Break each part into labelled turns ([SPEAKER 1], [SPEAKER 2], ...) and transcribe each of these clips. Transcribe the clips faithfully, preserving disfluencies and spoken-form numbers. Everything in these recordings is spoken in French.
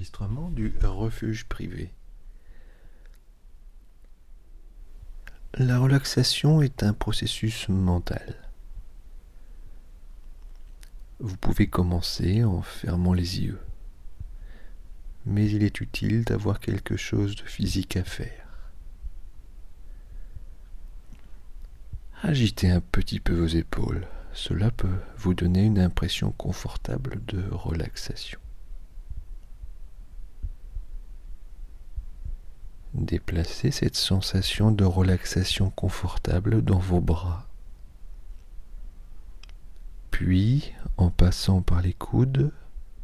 [SPEAKER 1] enregistrement du refuge privé. La relaxation est un processus mental. Vous pouvez commencer en fermant les yeux, mais il est utile d'avoir quelque chose de physique à faire. Agitez un petit peu vos épaules, cela peut vous donner une impression confortable de relaxation. Déplacez cette sensation de relaxation confortable dans vos bras. Puis, en passant par les coudes,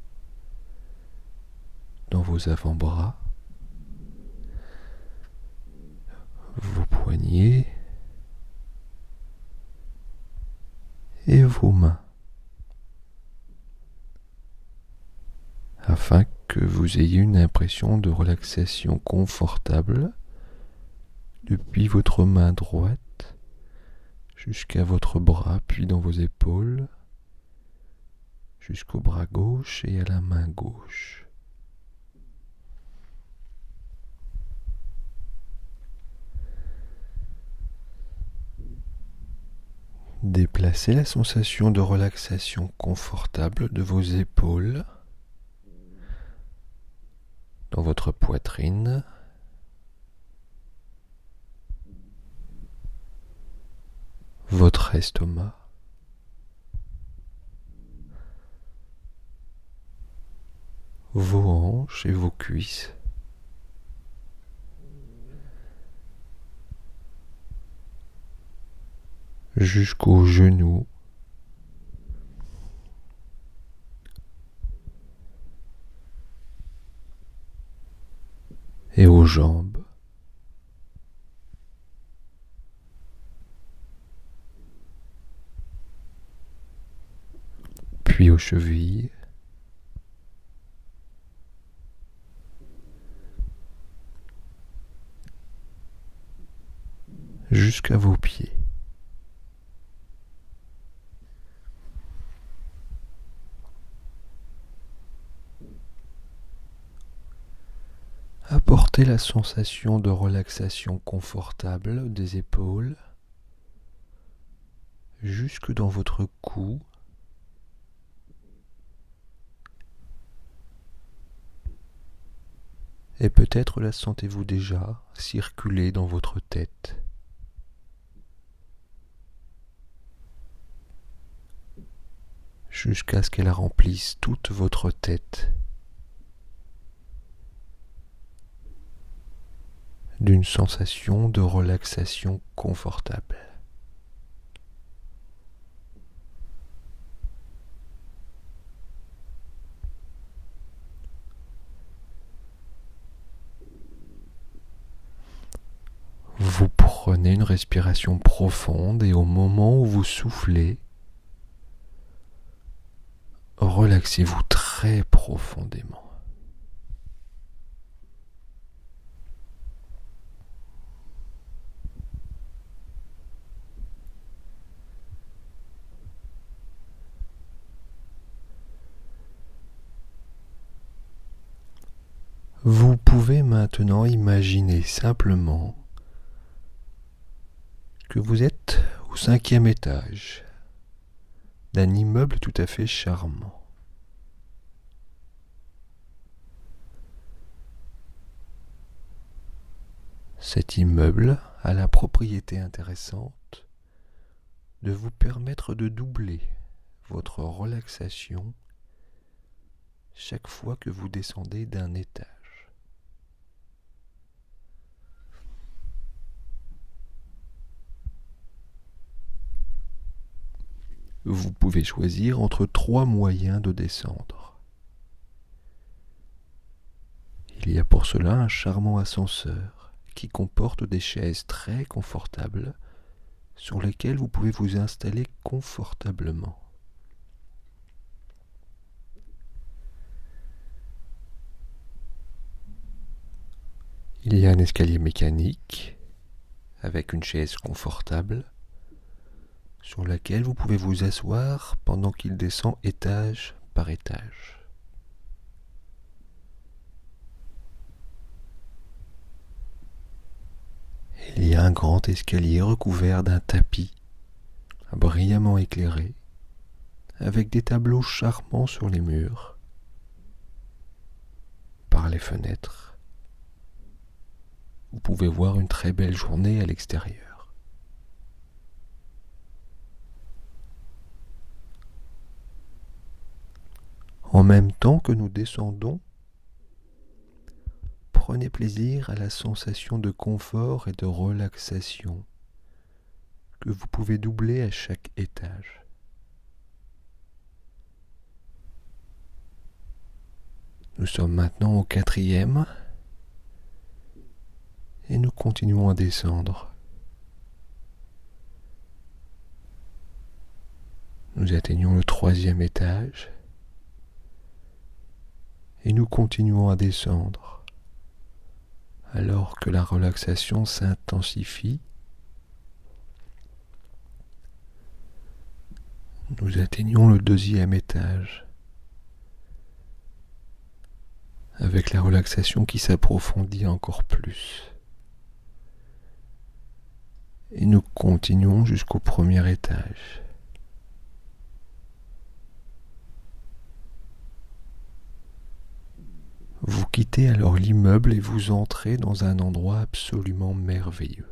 [SPEAKER 1] dans vos avant-bras, vos poignets et vos mains, afin que vous ayez une impression de relaxation confortable depuis votre main droite jusqu'à votre bras, puis dans vos épaules, jusqu'au bras gauche et à la main gauche. Déplacez la sensation de relaxation confortable de vos épaules dans votre poitrine, votre estomac, vos hanches et vos cuisses, jusqu'aux genoux, et aux jambes, puis aux chevilles, jusqu'à vos pieds. Apportez la sensation de relaxation confortable des épaules jusque dans votre cou, et peut-être la sentez-vous déjà circuler dans votre tête. Jusqu'à ce qu'elle remplisse toute votre tête d'une sensation de relaxation confortable. Vous prenez une respiration profonde et au moment où vous soufflez, relaxez-vous très profondément. Vous pouvez maintenant imaginer simplement que vous êtes au cinquième étage d'un immeuble tout à fait charmant. Cet immeuble a la propriété intéressante de vous permettre de doubler votre relaxation chaque fois que vous descendez d'un étage. Vous pouvez choisir entre trois moyens de descendre. Il y a pour cela un charmant ascenseur qui comporte des chaises très confortables sur lesquelles vous pouvez vous installer confortablement. Il y a un escalier mécanique avec une chaise confortable sur laquelle vous pouvez vous asseoir pendant qu'il descend étage par étage. Il y a un grand escalier recouvert d'un tapis, brillamment éclairé, avec des tableaux charmants sur les murs. Par les fenêtres, vous pouvez voir une très belle journée à l'extérieur. En même temps que nous descendons, prenez plaisir à la sensation de confort et de relaxation que vous pouvez doubler à chaque étage. Nous sommes maintenant au quatrième et nous continuons à descendre. Nous atteignons le troisième étage et nous continuons à descendre alors que la relaxation s'intensifie. Nous atteignons le deuxième étage avec la relaxation qui s'approfondit encore plus. Et nous continuons jusqu'au premier étage. Vous quittez alors l'immeuble et vous entrez dans un endroit absolument merveilleux,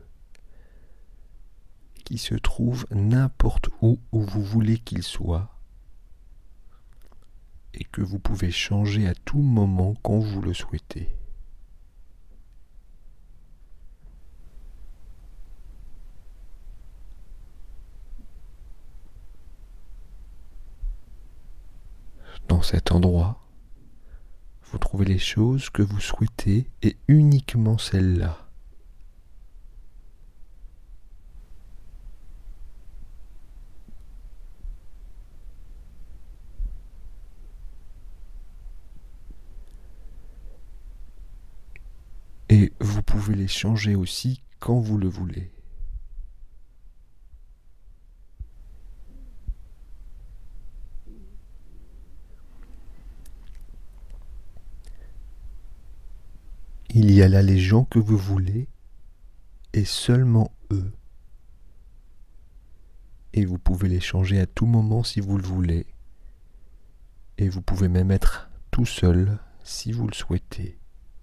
[SPEAKER 1] qui se trouve n'importe où où vous voulez qu'il soit, et que vous pouvez changer à tout moment quand vous le souhaitez. Dans cet endroit, vous trouvez les choses que vous souhaitez et uniquement celles-là. Et vous pouvez les changer aussi quand vous le voulez. Il y a là les gens que vous voulez et seulement eux. Et vous pouvez les changer à tout moment si vous le voulez. Et vous pouvez même être tout seul si vous le souhaitez.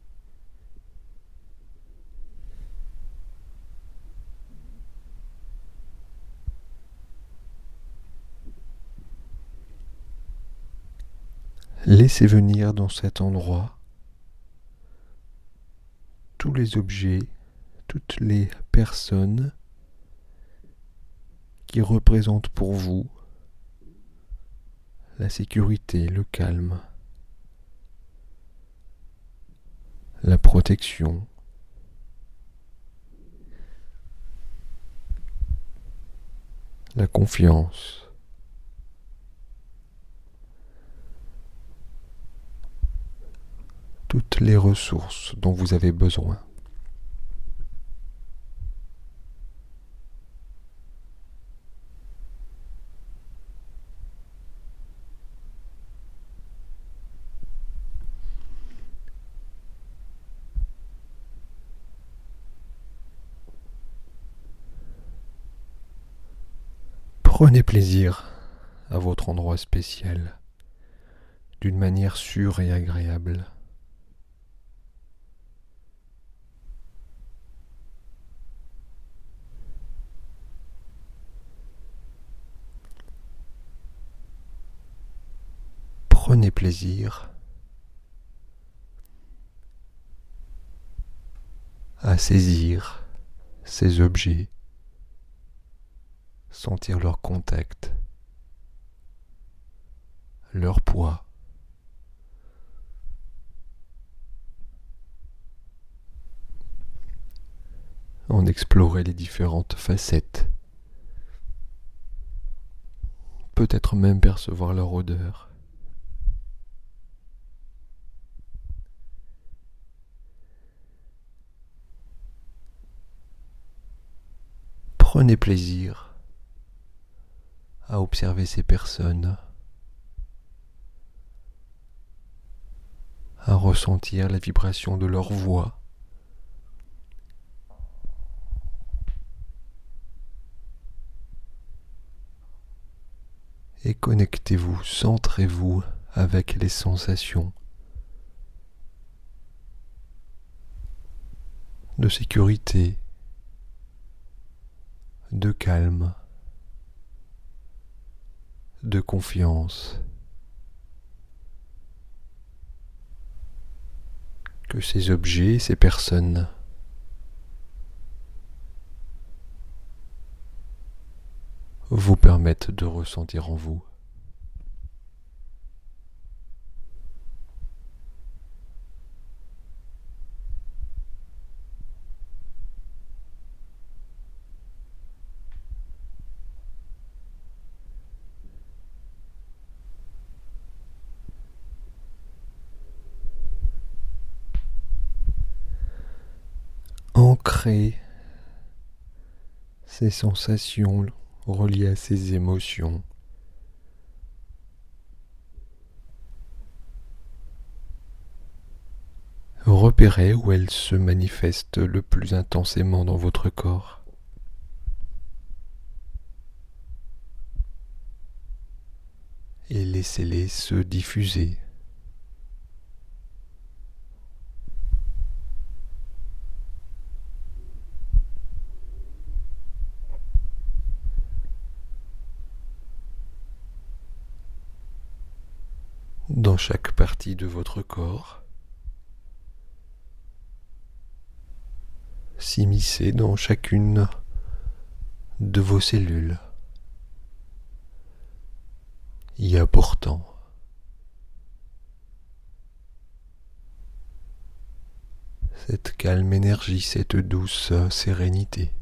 [SPEAKER 1] Laissez venir dans cet endroit tous les objets, toutes les personnes qui représentent pour vous la sécurité, le calme, la protection, la confiance. Toutes les ressources dont vous avez besoin. Prenez plaisir à votre endroit spécial d'une manière sûre et agréable. Prenez plaisir à saisir ces objets, sentir leur contact, leur poids, en explorer les différentes facettes, peut-être même percevoir leur odeur. Prenez plaisir à observer ces personnes, à ressentir la vibration de leur voix, connectez-vous, centrez-vous avec les sensations de sécurité, de calme, de confiance que ces objets, ces personnes vous permettent de ressentir en vous. Ancrez ces sensations reliées à ces émotions repérez où elles se manifestent le plus intensément dans votre corps. Et laissez-les se diffuser. Dans chaque partie de votre corps, s'immiscer dans chacune de vos cellules, y apportant cette calme énergie, cette douce sérénité.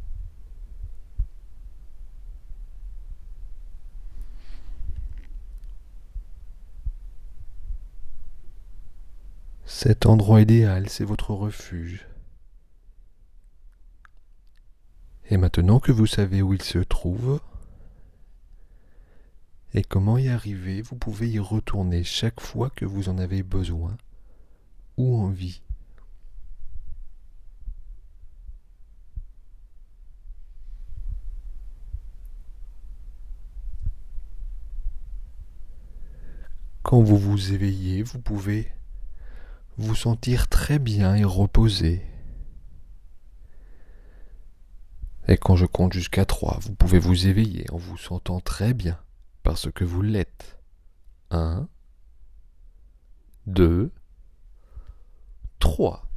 [SPEAKER 1] Cet endroit idéal, c'est votre refuge. Et maintenant que vous savez où il se trouve et comment y arriver, vous pouvez y retourner chaque fois que vous en avez besoin ou envie. Quand vous vous éveillez, vous pouvez vous sentir très bien et reposé. Et quand je compte jusqu'à trois, vous pouvez vous éveiller en vous sentant très bien, parce que vous l'êtes. Un, deux, trois.